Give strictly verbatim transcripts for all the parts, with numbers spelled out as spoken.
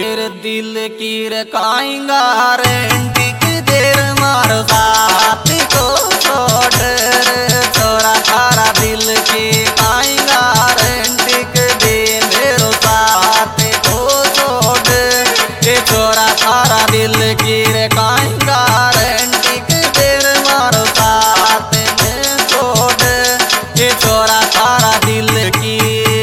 तेरे दिल की रखाएंगा रेंटी की देर मार साथ को छोड़ रे छोरा थारा दिल की खाएंगा रेंटी की दे मेरो साथ को छोड़ ये छोरा थारा दिल की रखाएंगा रेंटी की देर मार साथ में छोड़ ये छोरा थारा दिल की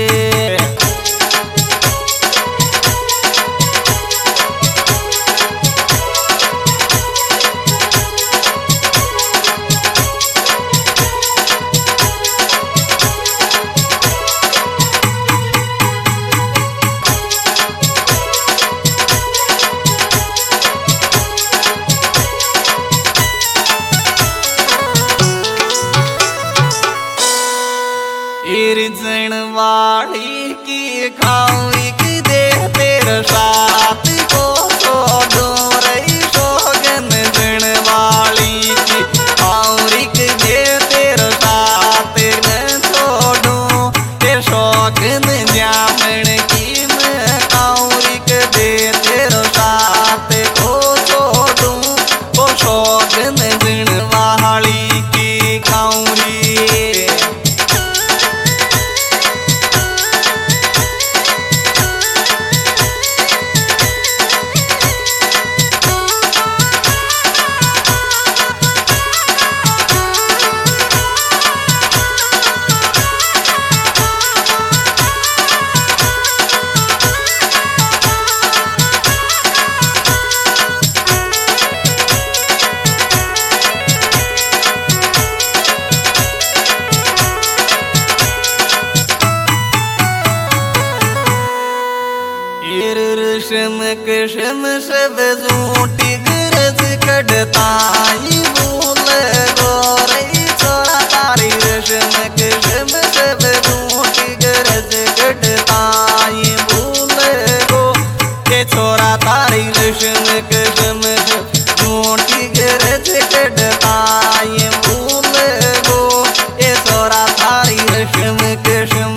इरजन वाली की खाऊं की दे तेरे साथ को छोड़ो रही सोगन जन वाली की खाऊं की दे तेरे साथ न छोड़ो ते सोगन जामन की मैं खाऊं की दे तेरे साथ को छोड़ो वो सोगन जन वाली की खाऊं शम कशम सब झूठी गरज कड़ताई भूल गोरई छोरा तारी रशम कशम सब झूठी गरज कड़ताई भूल गो के छोरा तारी रशम कशम झूठी गरज कड़ताई भूल गो ये छोरा तारी रशम कशम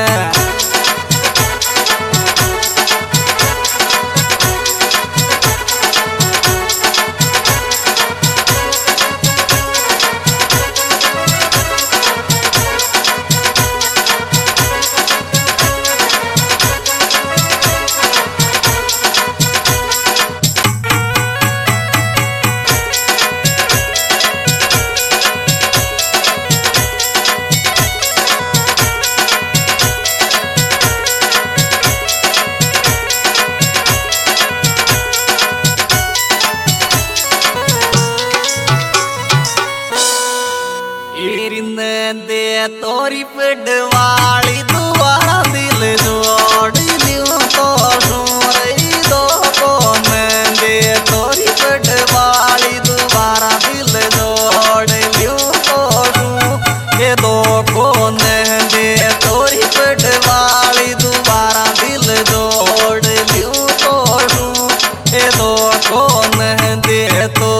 दे तोरी पडवाली दुआरा दिल जोड़ लियो तो सोरई दो कौन दे तोरी पडवाली दुआरा दिल जोड़ लियो तो ये दो कौन दे तोरी पडवाली दुआरा दिल जोड़ लियो तो ये दो कौन दे तो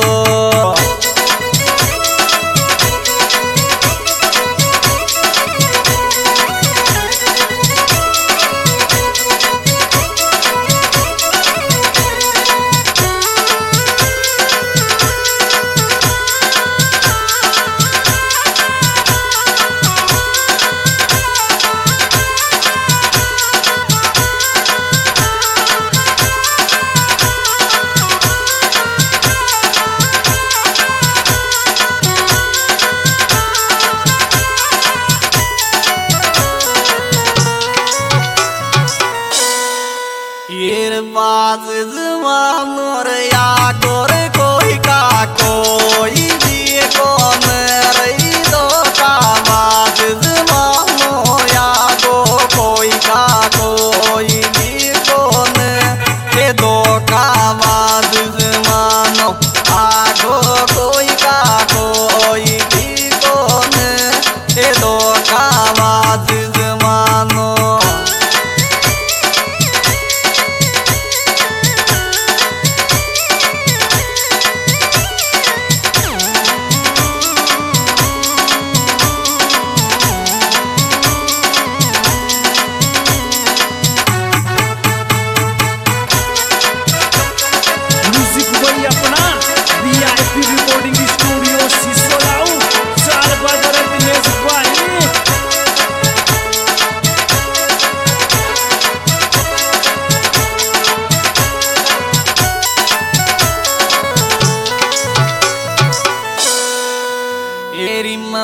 बाज जमानो रे या गोर कोई का कोई भी कौन रही दो का बाज जमानो या गो कोई का कोई भी कौन ये दो का बाज जमानो आगो कोई का कोई भी कौन ये दो का बाज जमानो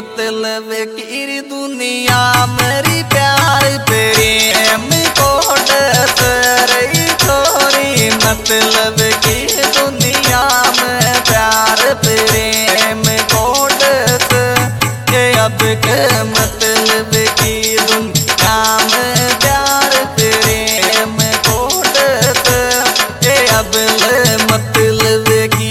मतलब की दुनिया मेरी प्यार प्रेम कोट रही छोरी मतलब की दुनिया में प्यार प्रेम कोट के अब के मतलब की दुनिया में प्यार प्रेम कोट के अब मतलब की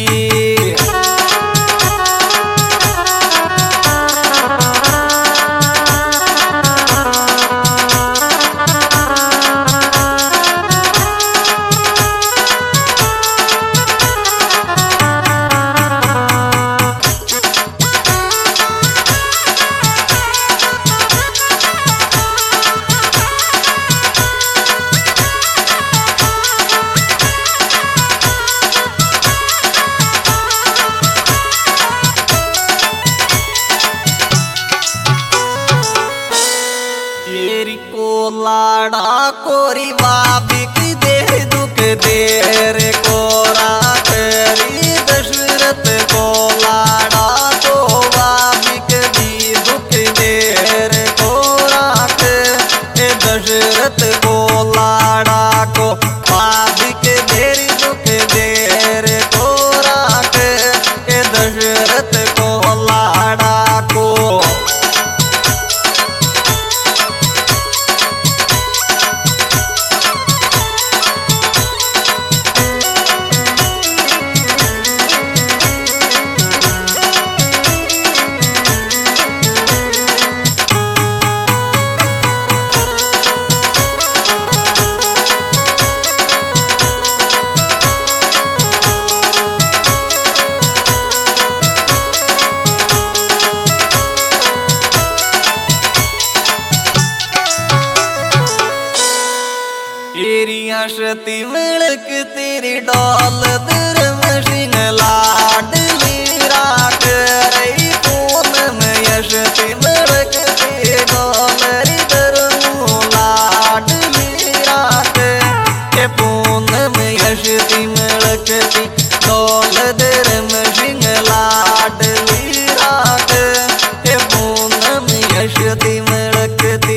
तेरी को लाड़ा कोरी बाबिक दे दुख देर कोरा तेरी दशरथ को लाड़ा को बाबिक दी दुख देर कोरा के दशरथ को लाड़ा को बाबिक देर दुख देर कोरा के दशरथ को लाड़ा को तेरी आशती मिलक तेरी डॉल धर्म सिंह लाडली राख रही पून में यशती मिलक तेरी डॉल धर्म लाडली राख के पून में यशती मिलक ती डॉल धर्म सिंह लाडली राख के पून में यशती मिलक ती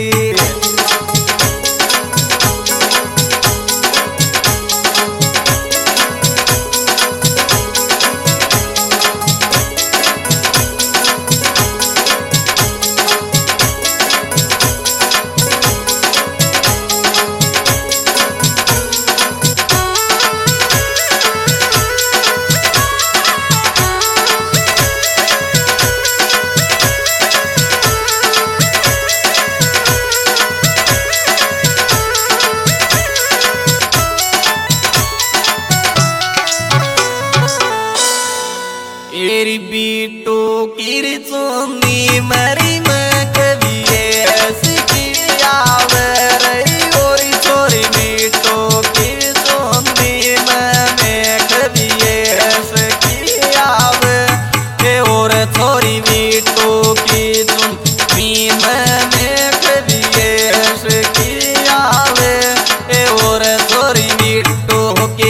तेरी बीटो की चुनी मरी में कभी ऐसी आवे रही और छोरी बीटो की चुनी में कभी ऐसी आवे और छोरी बीटो की चुनी में कभी ऐसी आवे और छोरी बीटो के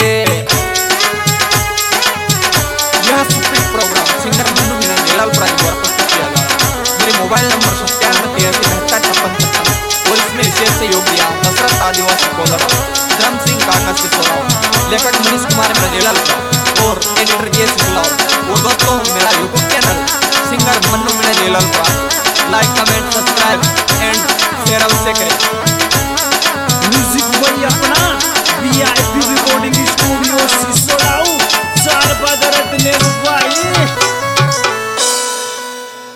सिंगर मन्नू मीना जलालपुरा द्वारा प्रस्तुत किया गया। मेरे मोबाइल नंबर सत्तानवे तिरासी बहत्तर छप्पन छप्पन और इसमें विशेष सहयोग दिया दशरथ आदिवासी कोलर धर्म सिंह काका सिसोराव, लेखक मनीष कुमार मीना जलालपुरा और एडिटर के सिसोराव। और दोस्तों मेरा YouTube channel singer Mannu Meena Jalalpura like comment subscribe and share अवश्य करें।